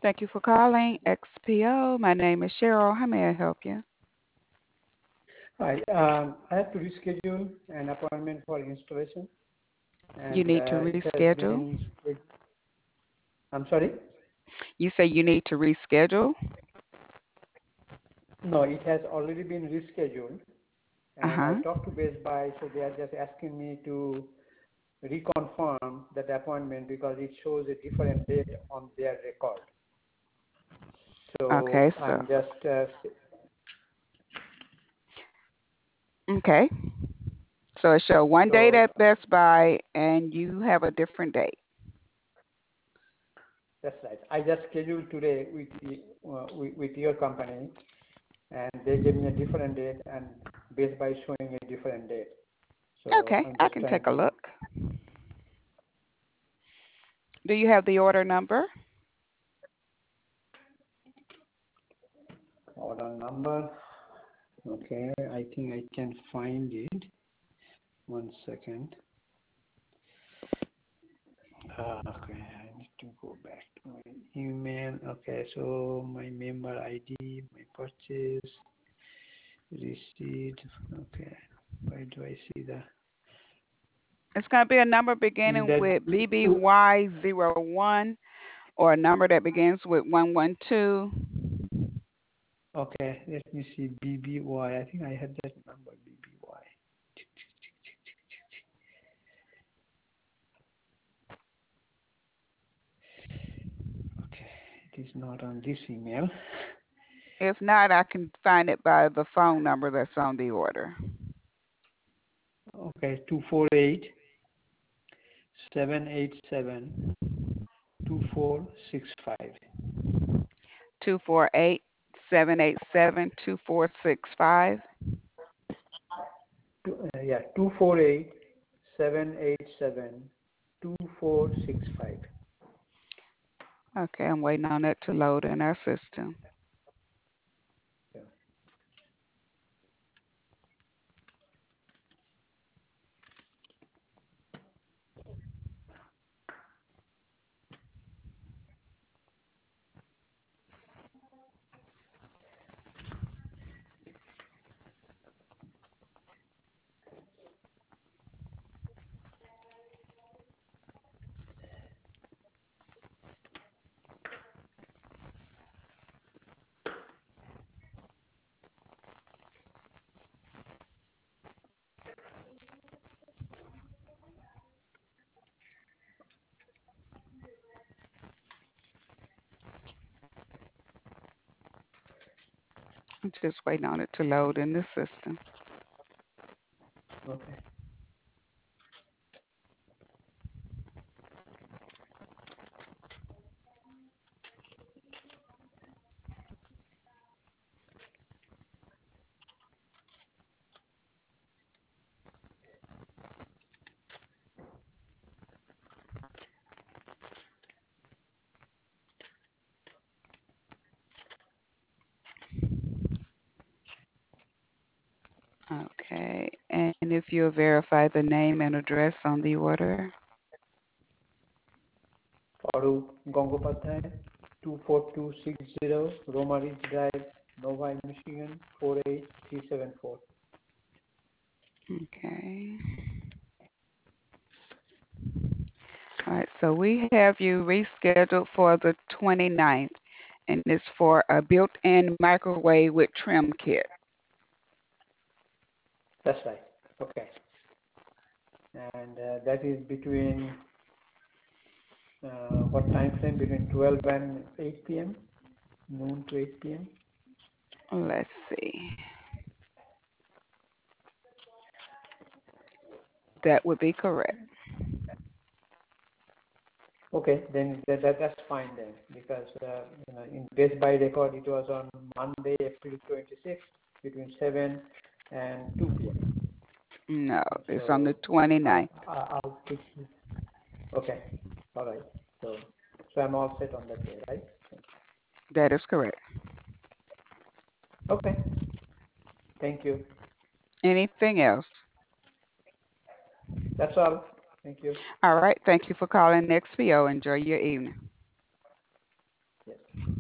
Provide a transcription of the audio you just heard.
Thank you for calling XPO. My name is Cheryl. How may I help you? Hi. I have to reschedule an appointment for installation, You and need to it has reschedule. been. I'm sorry. You say you need to reschedule? No, it has already been rescheduled, and I Uh-huh. talked to Best Buy, so they are just asking me to reconfirm that appointment because it shows a different date on their record. So Okay, I'm just okay. So it show one date so at Best Buy and you have a different date. that's right. I just scheduled today with your company, and they gave me a different date, and Best Buy is showing a different date. So Okay, I'm I just can trying take a to look. Do you have the order number? order number. Okay, I think I can find it. 1 second. Okay, I need to go back to my email. Okay, so my member ID, my purchase, receipt. Okay, where do I see the It's going to be a number in beginning that? with BBY01 or a number that begins with 112. Okay, let me see BBY. I think I had that number BBY. Okay, it is not on this email. If not, I can find it by the phone number that's on the order. Okay, 248-787-2465. 248-787-2465. Yeah, 248-787-2465. Okay, I'm waiting on it to load in our system. Yeah. I'm just waiting on it to load in the system. Okay. Okay, and if you'll verify the name and address on the order. Farooq Gangopadhyay, 24260 Roma Ridge Drive, Novi, Michigan, 48374. Okay. All right, so we have you rescheduled for the 29th, and it's for a built-in microwave with trim kit. That's right. Okay. And that is between what time frame? Between 12 and 8 p.m., noon to 8 p.m. Let's see. That would be correct. Okay, then that's fine then, because in Best Buy record it was on Monday, April 26th, between 7 and 2 p.m. No, it's on the So 29th. I'll fix it. Okay, all right. So I'm all set on that day, right? That is correct. Okay, thank you. Anything else? That's all. Thank you. All right. Thank you for calling XPO. Enjoy your evening. Yes.